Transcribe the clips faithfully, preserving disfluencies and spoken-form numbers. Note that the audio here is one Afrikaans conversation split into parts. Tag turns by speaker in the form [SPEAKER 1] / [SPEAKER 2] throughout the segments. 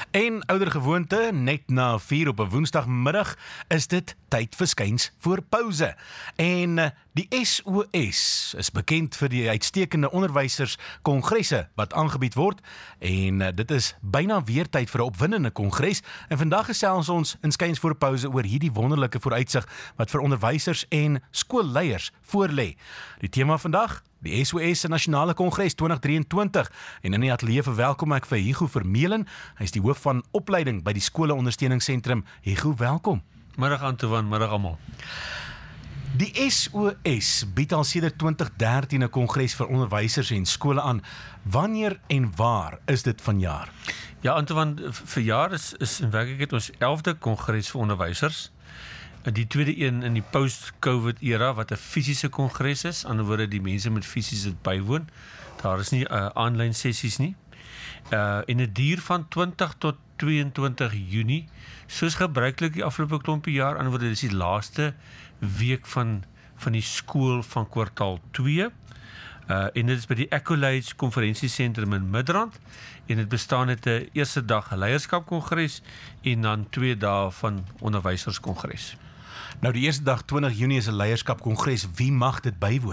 [SPEAKER 1] En ouder gewoonte, net na vier op 'n woensdagmiddag, is dit tyd vir skuins voor pouse. En uh, die S O S is bekend vir die uitstekende onderwyserkongresse wat aangebied word. En uh, dit is byna weer tyd vir 'n opwindende kongres. En vandag gesels ons in skuins voor pouse oor hierdie wonderlike vooruitsig wat vir onderwysers en skoolleiers voorlê. Die tema vandag: die S O S Nasionale Kongres twintig drieëntwintig, en in die ateljee verwelkom ek vir Hugo Vermeulen. Hy is die hoof van opleiding by die Skole Ondersteuningssentrum. Hugo, welkom.
[SPEAKER 2] Middag Antoine, middag almal.
[SPEAKER 1] Die S O S bied al sedert twintig dertien 'n kongres vir onderwysers en skole aan. Wanneer en waar is dit vanjaar?
[SPEAKER 2] Ja, Antoine, verjaar is, is in werklikheid ons elfde kongres vir onderwysers. Die tweede een in die post-COVID era wat 'n fisiese kongres is, aan die ander woorde die mense met fisies dit bywoon. Daar is nie uh, aanlyn sessies nie. Uh, en dit duur van twintig tot tweeëntwintig Junie, soos gebruiklik die afgelope klompie jaar, aan die woorde dis die laaste week van van die skool van kwartaal twee. Uh, en dit is by die Accolades Konferensiesentrum in Midrand, en dit bestaan uit 'n eerste dag leierskapkongres en dan twee dae van onderwyserskongres.
[SPEAKER 1] Nou, die eerste dag twintig Junie is 'n leierskapkongres. Wie mag dit bywoon?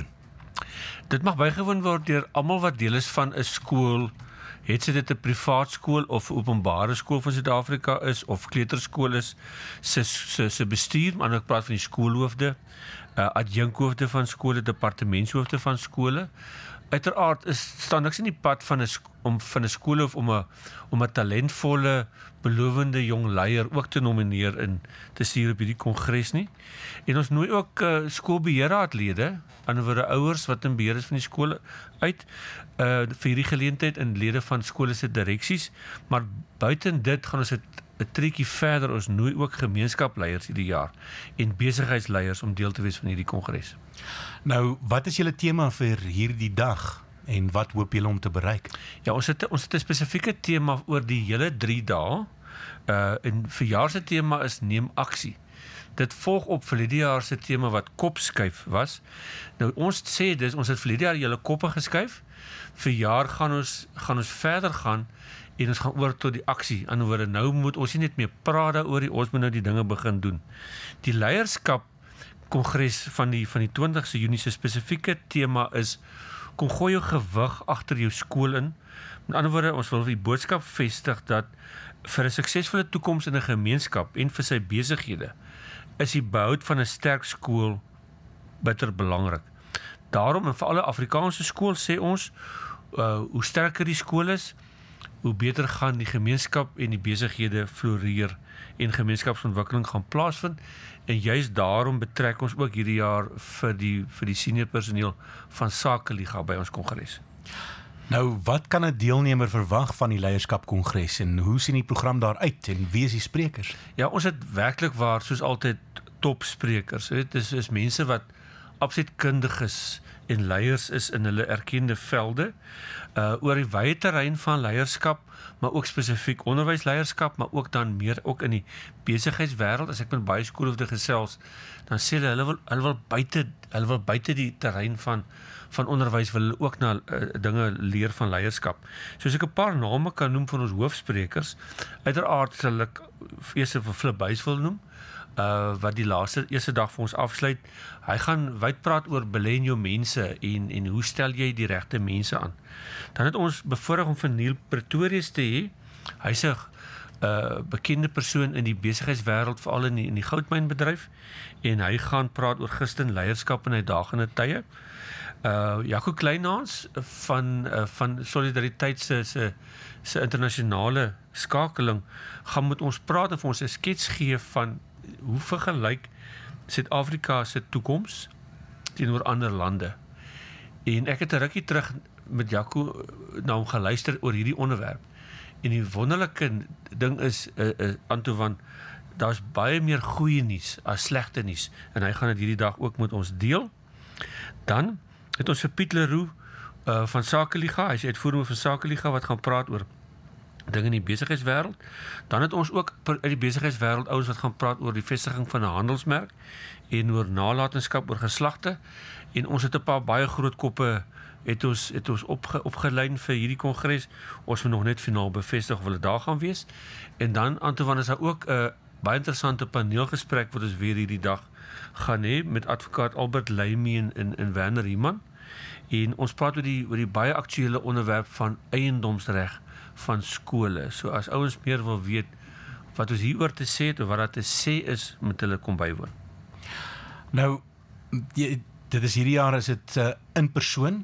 [SPEAKER 2] Dit mag bygewoon word deur almal wat deel is van 'n skool, het sy dit 'n privaat skool of 'n openbare skool van Suid-Afrika is, of kleuterskool is, sy, sy, sy bestuur, maar ek praat van die skoolhoofde, uh, adjunkhoofde van skole, departementshoofde van skole. Uiteraard is staan niks in die pad van 'n om van 'n skoolhoof om 'n om 'n talentvolle, belowende jong leier ook te nomineer en te stuur op hierdie kongres nie. En ons nooi ook uh, skoolbeheerraadlede, aan woorde ouers wat in beheer is van die skole uit, uh, vir hierdie geleentheid, en lede van skole se direksies. Maar buiten dit gaan ons 'n 'n triekie verder. Ons nooi ook gemeenskapleiers hierdie jaar en besigheidsleiers om deel te wees van hierdie kongres.
[SPEAKER 1] Nou, wat is julle tema vir hierdie dag en wat hoop julle om te bereik?
[SPEAKER 2] Ja, ons het ons het 'n spesifieke tema oor die hele drie dae. Uh en verjaar se tema is neem aksie. Dit volg op verlede jaar se tema wat kopskuif was. Nou ons sê dis ons het verlede jaar julle koppe geskuif. Verjaar gaan ons gaan ons verder gaan en ons gaan oor tot die aksie. Aan die ander woorde, nou moet ons nie net meer praat daaroor nie, ons moet nou die dinge begin doen. Die leierskap kongres van die van die twintigste Junie se spesifieke tema is: kom gooi jou gewig agter jou skool in. Met ander woorde, ons wil die boodskap vestig dat vir 'n suksesvolle toekoms in 'n gemeenskap en vir sy besighede is die behoud van 'n sterk skool bitter belangrik. Daarom, en vir alle Afrikaanse skool sê ons, uh, hoe sterker die skool is, hoe beter gaan die gemeenskap en die besighede floreer en gemeenskapsontwikkeling gaan plaasvind. En juist daarom betrek ons ook hierdie jaar vir die vir die senior personeel van Sakeliga by ons kongres.
[SPEAKER 1] Nou, wat kan 'n deelnemer verwag van die leierskapkongres en hoe sien die program daar uit en wie is die sprekers?
[SPEAKER 2] Ja, ons het werklik waar soos altyd topsprekers. Dit is, is mense wat absoluut kundig is en leiers is in hulle erkende velde, uh, oor die wye terrein van leierskap, maar ook spesifiek onderwysleierskap, maar ook dan meer ook in die besigheidswêreld. As ek met baie skoolhoofde gesels, dan sê hulle, hulle wil, hulle wil buite, hulle wil buite die terrein van van onderwys wil hulle ook na uh, dinge leer van leierskap. Soos ek 'n paar name kan noem van ons hoofsprekers, uiteraard sal ek eers vir Flip Buys wil noem, Uh, wat die laaste eerste dag vir ons afsluit. Hy gaan wyd praat oor belê in jou mense en, en hoe stel jy die regte mense aan. Dan het ons bevoorreg om vir Neil Pretorius te hê. Hy's 'n uh, bekende persoon in die besigheidswêreld, veral in die, in die goudmynbedryf, en hy gaan praat oor Christen leierskap in uitdagende tye. Uh, Jaco Kleinhans van, uh, van Solidariteit se, se, se internasionale skakeling gaan met ons praat en vir ons 'n skets gee van hoe vergelyk Suid-Afrika se toekoms teenoor ander lande. En ek het 'n rukkie terug met Jaco na hom geluister oor hierdie onderwerp. En die wonderlike ding is, uh, uh, Antoine, daar's baie meer goeie nuus as slegte nuus, en hy gaan dit hierdie dag ook met ons deel. Dan het ons vir Piet Leroux uh, van Sakeliga, hy is uitvoerende van Sakeliga, wat gaan praat oor dinge in die besigheidswêreld. Dan het ons ook uit die besigheidswêreld ouens wat gaan praat oor die vestiging van 'n handelsmerk en oor nalatenskap oor geslagte. En ons het 'n paar baie groot koppe het ons het ons opge, opgelyn vir hierdie kongres. Ons moet nog net finaal bevestig of hulle daar gaan wees. En dan Antoine, is daar ook 'n uh, baie interessante paneelgesprek wat ons weer hierdie dag gaan hê met advokaat Albert Lamy en, en, en Werner Riemann. En ons praat oor die oor die baie aktuele onderwerp van eiendomsreg van skole. So as ouens meer wil weet wat ons hieroor te sê het of wat daar te sê is, moet hulle kom bywoon.
[SPEAKER 1] Nou, die, dit is hierdie jaar is dit uh, in persoon.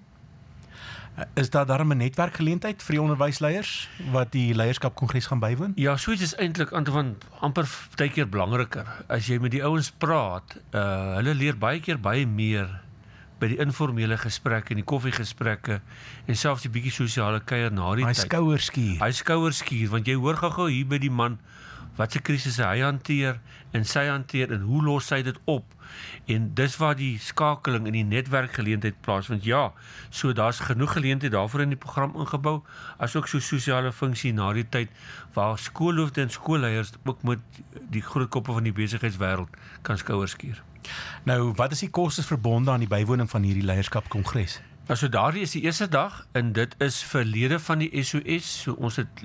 [SPEAKER 1] Uh, is daar daarom 'n netwerkgeleentheid vir die onderwysleiers wat die leierskapkongres gaan bywoon?
[SPEAKER 2] Ja, so iets is eintlik Antoine amper baie keer belangriker. As jy met die ouens praat, uh, hulle leer baie keer baie meer by die informele gesprekke en die koffiegesprekke en selfs die bietjie sosiale kuier na die
[SPEAKER 1] Hy
[SPEAKER 2] tyd.
[SPEAKER 1] skouerskuur.
[SPEAKER 2] Hy skouerskuur, want jy hoor gou-gou hier by die man wat se krisisse hy hanteer en sy hanteer en hoe los hy dit op. En dis waar die skakeling in die netwerkgeleentheid plaasvind. Ja, so daar's genoeg geleentheid daarvoor in die program ingebou, asook so sosiale funksie na die tyd waar skoolhoofde en skoolleiers ook met die groot koppe van die besigheidswêreld kan skouerskuur.
[SPEAKER 1] Nou, wat is die kostes verbonde aan die bywoning van hierdie leierskapkongres?
[SPEAKER 2] Nou so daardie is die eerste dag en dit is vir lede van die S O S, so ons het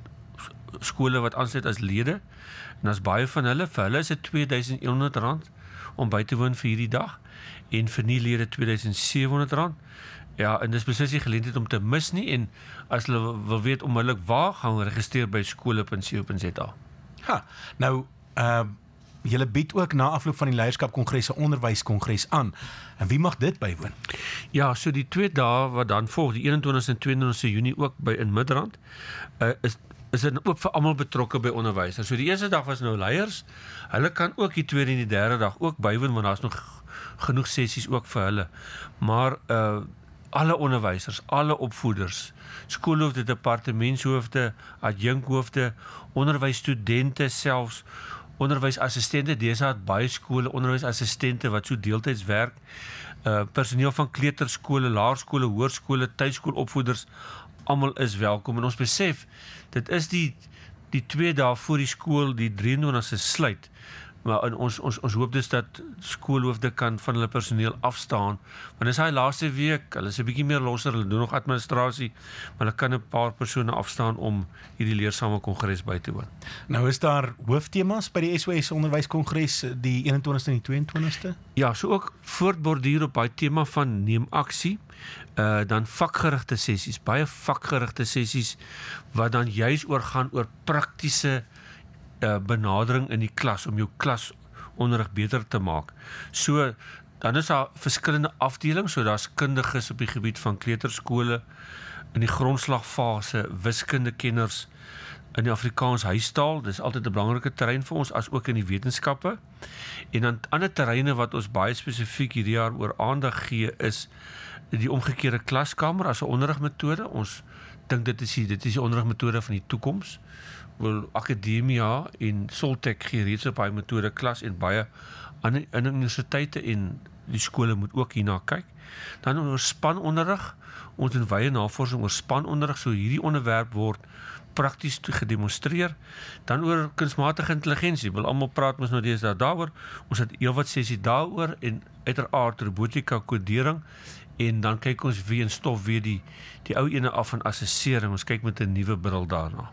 [SPEAKER 2] skole wat aansluit as lede en as baie van hulle, vir hulle is dit twee duisend een honderd rand om by te woon vir hierdie dag en vir nie lede twee duisend sewe honderd rand. Ja, en dis beslis nie geleentheid om te mis nie en as hulle wil weet onmiddellik waar, gaan registreer by skole punt co punt za.
[SPEAKER 1] Ha, nou, uh, julle bied ook na afloop van die leierskapkongres 'n onderwyskongres aan. En wie mag dit bywoon?
[SPEAKER 2] Ja, so die twee dae wat dan volg, die eenentwintigste en tweeëntwintigste Junie ook by in Midrand, uh, is is dit ook vir almal betrokke by onderwysers. So die eerste dag was nou leiers. Hulle kan ook die tweede en die derde dag ook bywoon want daar's nog genoeg sessies ook vir hulle. Maar uh alle onderwysers, alle opvoeders, skoolhoofde, departementshoofde, adjunkhoofde, onderwysstudente selfs, onderwysassistente, dis het baie skole onderwysassistente wat so deeltyds werk, uh, personeel van kleuterskole, laerskole, hoërskole, tuiskoolopvoeders, almal is welkom en ons besef, dit is die die twee dae voor die skool die drie en twintigste sluit. Maar in ons ons ons hoop dus dat skoolhoofde kan van hulle personeel afstaan. Want dis hy laaste week, hulle is 'n bietjie meer losser, hulle doen nog administrasie, maar hulle kan 'n paar persone afstaan om hierdie leersame kongres by te woon.
[SPEAKER 1] Nou is daar hooftemas by die S O S onderwyskongres die eenentwintigste en die tweeëntwintigste?
[SPEAKER 2] Ja, so ook voortborduur op daai tema van neem aksie. Uh, dan vakgerigte sessies, baie vakgerigte sessies wat dan juis oor gaan oor praktiese uh, benadering in die klas om jou klasonderrig beter te maak. So dan is daar verskillende afdelings, so daar's kundiges op die gebied van kleuterskole in die grondslagfase, wiskundekenners in die Afrikaans huistaal, dis altyd 'n belangrike terrein vir ons as ook in die wetenskappe. En dan ander terreine wat ons baie spesifiek hierdie jaar oor aandag gee is die omgekeerde klaskamer as 'n onderrigmetode. Ons dink dit is die, dit is die onderrigmetode van die toekoms. Wel Akademia en Soltech gee reeds op daai metode klas en baie ander universiteite en die skole moet ook hierna kyk. Dan oor spanonderrig. Ons doen wye navorsing oor spanonderrig, so hierdie onderwerp word prakties gedemonstreer. Dan oor kunsmatige intelligensie. Wil almal praat mos nou deesdae daaroor. Ons het heelwat sessie daaroor en uiteraard robotika, kodering. En dan kyk ons weer en stof weer die die ou ene af van assessering. Ons kyk met 'n nuwe bril daarna.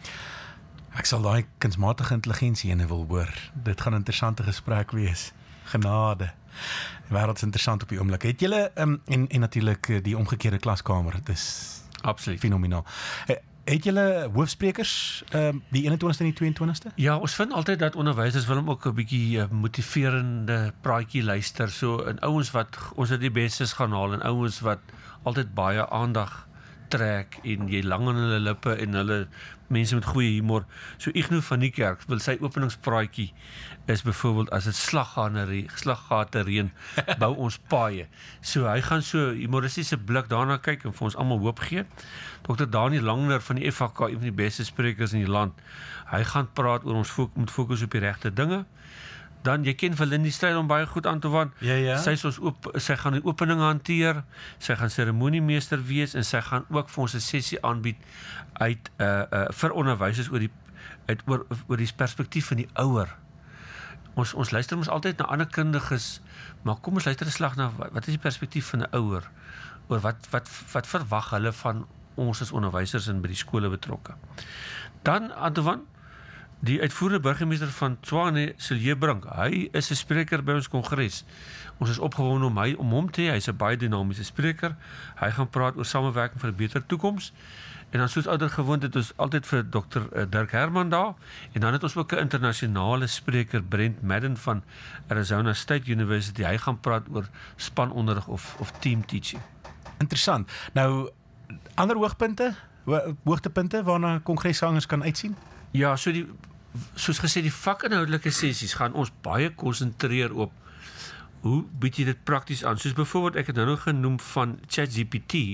[SPEAKER 1] Ek sal daai kunsmatige intelligensie ene wil hoor. Dit gaan 'n interessante gesprek wees. Genade. Die wêreld is interessant op die oomblik. Het julle um, en en natuurlik die omgekeerde klaskamer. Dit is
[SPEAKER 2] absoluut
[SPEAKER 1] fenomenaal. Het julle hoofsprekers um, die eenentwintigste en die tweeëntwintigste?
[SPEAKER 2] Ja, ons vind altyd dat onderwysers wil hom ook 'n bietjie uh, motiverende praatjie luister. So en ouens wat ons het die bestes gaan haal en ouens wat altyd baie aandag trek en jy lang aan hulle lippe en hulle mense met goeie humor. So Ignou van die kerk wil sy openingspraatjie is byvoorbeeld as dit slaggate slaggate reën bou ons paaie. So hy gaan so humoristiese blik daarna kyk en vir ons almal hoop gee. dokter Daniel Langner van die F H K, een van die beste sprekers in die land. Hy gaan praat oor ons fok, moet fokus op die regte dinge. Dan jy ken Verlindie Strydom baie goed aan toe van.
[SPEAKER 1] Ja ja.
[SPEAKER 2] Sy is ons oop, sy gaan die opening hanteer. Sy gaan seremoniemeester wees en sy gaan ook vir ons 'n sessie aanbied uit uh uh vir onderwysers oor die uit oor oor die perspektief van die ouer. Ons ons luister mos altyd na ander kundiges, maar kom ons luister 'n slag na wat is die perspektief van 'n ouer? oor wat wat wat verwag hulle van ons as onderwysers en by die skole betrokke. Dan Antoine, die uitvoerende burgemeester van Tshwane, Silje Brink, hy is 'n spreker by ons kongres. Ons is opgewonde om hy om hom te hê. Hy's 'n baie dinamiese spreker. Hy gaan praat oor samewerking vir 'n beter toekoms. En dan soos ouer gewoond het ons altyd vir dokter Dirk Herman daar. En dan het ons ook 'n internasionale spreker, Brent Madden van Arizona State University. Hy gaan praat oor spanonderrig of of team teaching.
[SPEAKER 1] Interessant. Nou ander hoogpunte, ho hoogtepunte waarna kongreshangers kan uitsien?
[SPEAKER 2] Ja, so die soos gesê die vakinhoudelike sessies gaan ons baie konsentreer op hoe bied jy dit prakties aan? Soos byvoorbeeld ek het nou nog genoem van ChatGPT.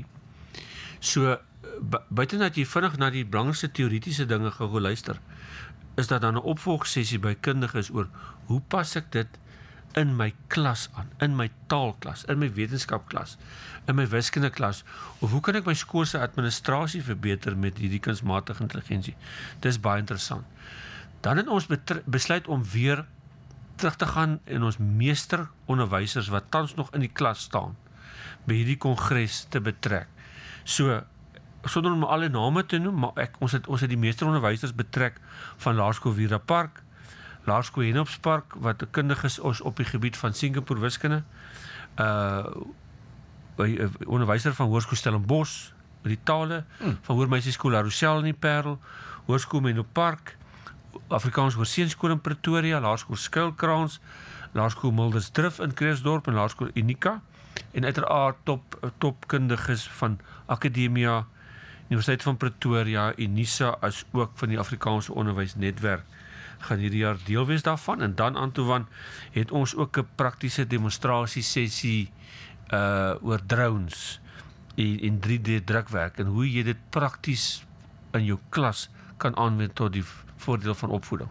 [SPEAKER 2] So buiten dat jy vinnig na die belangrikste teoretiese dinge gaan luister, is daar dan 'n opvolgsessie by kundiges oor hoe pas ek dit in my klas aan, in my taalklas, in my wetenskapklas, in my wiskundeklas, of hoe kan ek my skool se administrasie verbeter met hierdie kunsmatige intelligensie? Dis baie interessant. Dan het ons besluit om weer terug te gaan en ons meester onderwysers wat tans nog in die klas staan, by hierdie kongres te betrek. So, sonder om alle name te noem, maar ek, ons, het, ons het die meester onderwysers betrek van Laerskool Vira Park, Laerskool Henopspark, wat kundig is ons op die gebied van Singapore wiskunde, uh, by onderwyser van Hoërskool Stellenbosch, by die tale, hmm. van Hoërmeisieskool La Rochelle in die Parel, Hoërskool Menlo Park, Afrikaans Hoërseunskool in Pretoria, Laerskool Skuilkraans, Laerskool Mildersdrift in Krugersdorp en Laerskool Unika, en uiteraard top, topkundiges van Akademia, Universiteit van Pretoria, Unisa, as ook van die Afrikaanse Onderwysnetwerk, gaan hierdie jaar deel wees daarvan. En dan Antoine, het ons ook 'n praktiese demonstrasie sessie uh, oor drones en, en drie D drukwerk en hoe jy dit prakties in jou klas kan aanwend tot die voordeel van opvoeding.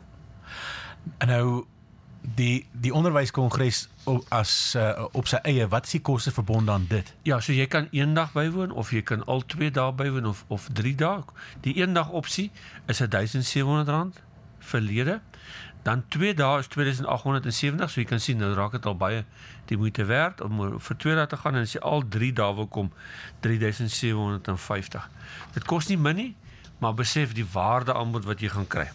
[SPEAKER 1] En nou die die onderwyskongres as uh, op sy eie, wat is die koste verbonde aan dit?
[SPEAKER 2] Ja, so jy kan een dag bywoon of jy kan al twee dae bywoon of of drie dae. Die een dag opsie is duisend sewe honderd rand verlede. Dan twee dae is twee duisend agt honderd sewentig, so jy kan sien, nou raak dit al baie die moeite werd om vir twee dae te gaan, en as jy al drie dae wil kom, drie duisend sewe honderd vyftig. Dit kos nie min nie, maar besef die waarde aanbod wat jy gaan kry.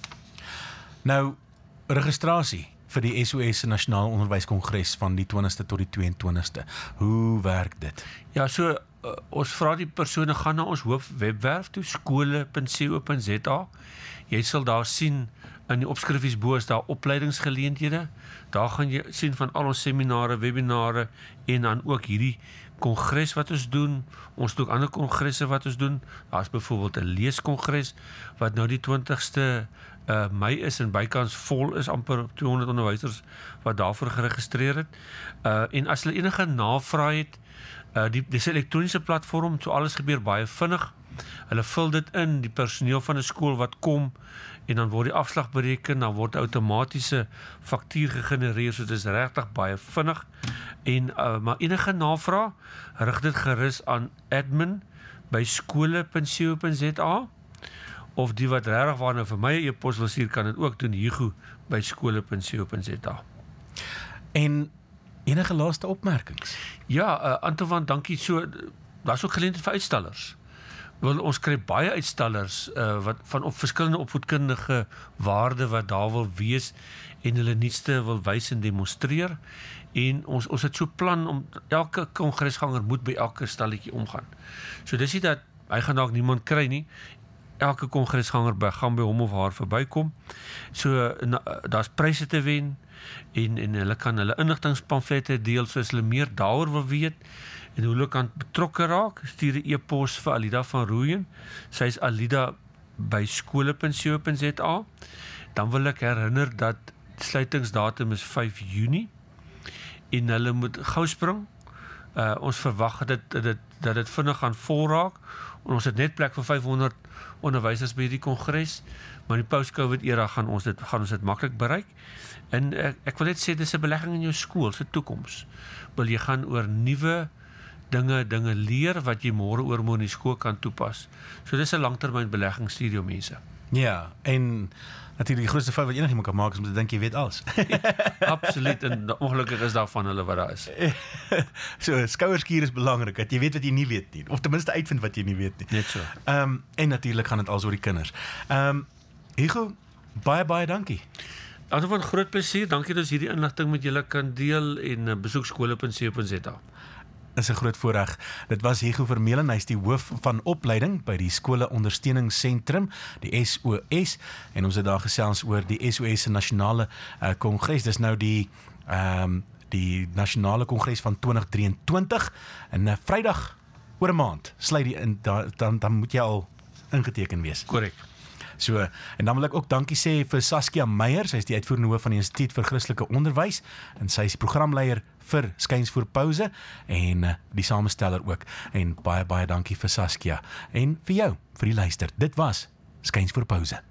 [SPEAKER 1] Nou, registrasie vir die S O S Nasionale Onderwyskongres van die twintigste tot die twee en twintigste. Hoe werk dit?
[SPEAKER 2] Ja, so uh, ons vra die persone gaan na ons hoofwebwerf toe, skole punt co punt za. Jy sal daar sien in die opskrifies bo is daar opleidingsgeleenthede. Daar gaan jy sien van al ons seminare, webinare en dan ook hierdie kongres wat ons doen. Ons doen ook ander kongresse wat ons doen. Daar is byvoorbeeld 'n leeskongres wat nou die twintigste uh, Mei is en bykans vol is, amper tweehonderd onderwysers wat daarvoor geregistreer het. Uh, en as hulle enige navraag het, uh, die dis 'n elektroniese platform, so alles gebeur baie vinnig. Hulle vul dit in, die personeel van 'n skool wat kom, en dan word die afslag bereken, dan word outomatiese faktuur gegenereer, so dit is regtig baie vinnig. En uh, maar enige navraag, rig dit gerus aan admin by skole punt co punt za, of die wat regtig waarna vir my 'n e-pos wil stuur, kan dit ook doen, Hugo by skole punt co punt za.
[SPEAKER 1] En enige laaste opmerkings?
[SPEAKER 2] Ja, uh, Antoine, dankie. So, daar's ook geleentheid vir uitstallers. Wel, ons kry baie uitstallers uh, wat van op verskillende opvoedkundige waarde wat daar wil wees en hulle nuutste wil wys en demonstreer. En ons ons het so plan om elke kongresganger moet by elke stalletjie omgaan. So dis nie dat hy gaan dalk niemand kry nie. Elke kongresganger by gaan by hom of haar verbykom. So daar's pryse te wen en en hulle kan hulle inligtingpamflette deel, so as hulle meer daaroor wil weet en hoe hulle kan betrokke raak, stuur 'n e-pos vir Alida van Rooyen. Sy is Alida by skole punt co punt za. Dan wil ek herinner dat sluitingsdatum is vyf Junie en hulle moet gou spring. Uh, ons verwag dit dit dat dit vinnig gaan vol raak. En ons het net plek vir vyfhonderd onderwysers by hierdie kongres, maar in die post-COVID era gaan ons dit gaan ons dit maklik bereik. En ek, ek wil net sê dis 'n belegging in jou skool se toekoms. Wil jy gaan oor nuwe dinge dinge leer wat jy môre oormôre in die skool kan toepas. So dis 'n langtermynbelegging, stuur jou mense.
[SPEAKER 1] Ja, en natuurlik die grootste fout wat enigiemand kan maak is om te dink jy weet alles.
[SPEAKER 2] Absoluut, en ongelukkig is daar van hulle wat daar is.
[SPEAKER 1] So, skouerskier is belangrik, dat jy weet wat jy nie weet nie, of ten minste uitvind wat jy nie weet nie.
[SPEAKER 2] Net so.
[SPEAKER 1] Um, en natuurlik gaan dit als oor die kinders. Um, Hugo, baie, baie dankie.
[SPEAKER 2] Altijd van groot plesier, dankie dat ons hierdie inligting met julle kan deel en uh, besoek skole punt c o punt z a.
[SPEAKER 1] Is 'n groot voorreg. Dit was Hugo Vermeulen, hy is die hoof van opleiding by die skole ondersteuningssentrum, die S O S, en ons het daar gesels oor die S O S se nasionale uh, kongres. Dis nou die um, die nasionale kongres van twintig drieëntwintig en uh, Vrydag oor 'n maand sluit die in, da, dan dan moet jy al ingeteken wees.
[SPEAKER 2] Korrek.
[SPEAKER 1] So, en dan wil ek ook dankie sê vir Saskia Meyer, sy is die uitvoerende hoof van die Instituut vir Christelike Onderwys en sy is die programleier vir Skuins voor Pouse en uh, die samesteller ook. En baie baie dankie vir Saskia en vir jou vir die luister. Dit was Skuins voor Pouse.